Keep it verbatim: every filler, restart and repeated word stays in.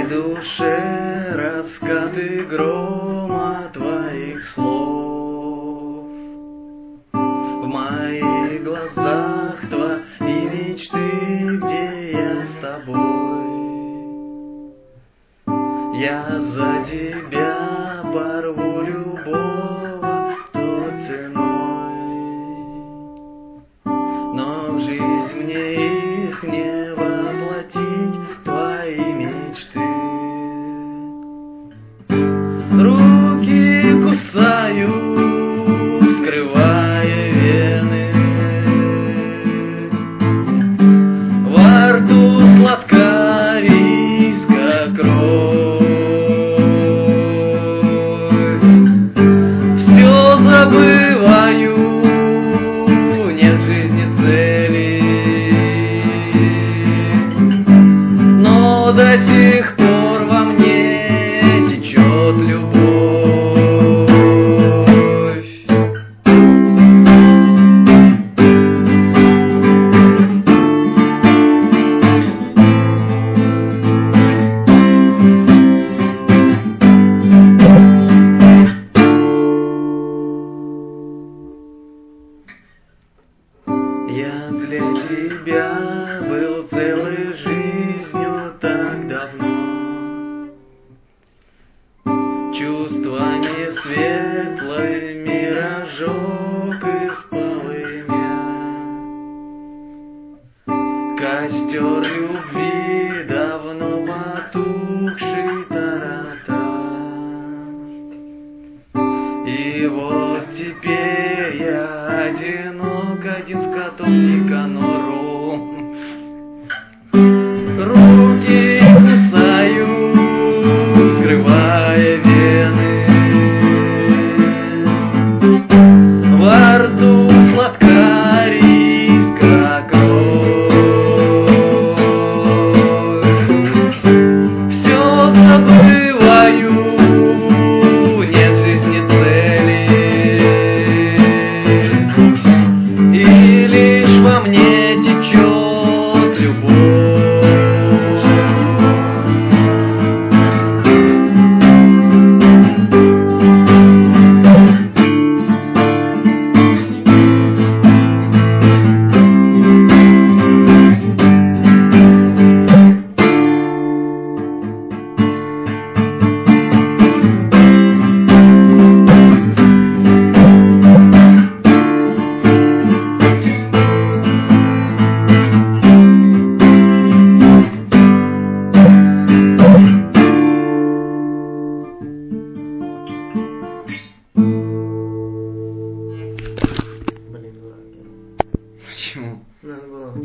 душе раскаты грома твоих слов. В моих глазах твои мечты, где я с тобой. Я за тебя порву любого, кто ценой. Но в жизнь мне их не воплотить, твои мечты. Руки кусаю, скрывая вены. Во рту сладка рийская кровь. Все забываю, нет в жизни цели, но до сих пор во мне течет любовь. Я для тебя был целой жизнью так давно. Чувства не светлый миражок из полымя. Костер любви давно потухший тарата. И вот теперь я одинок, один с котом Никанор.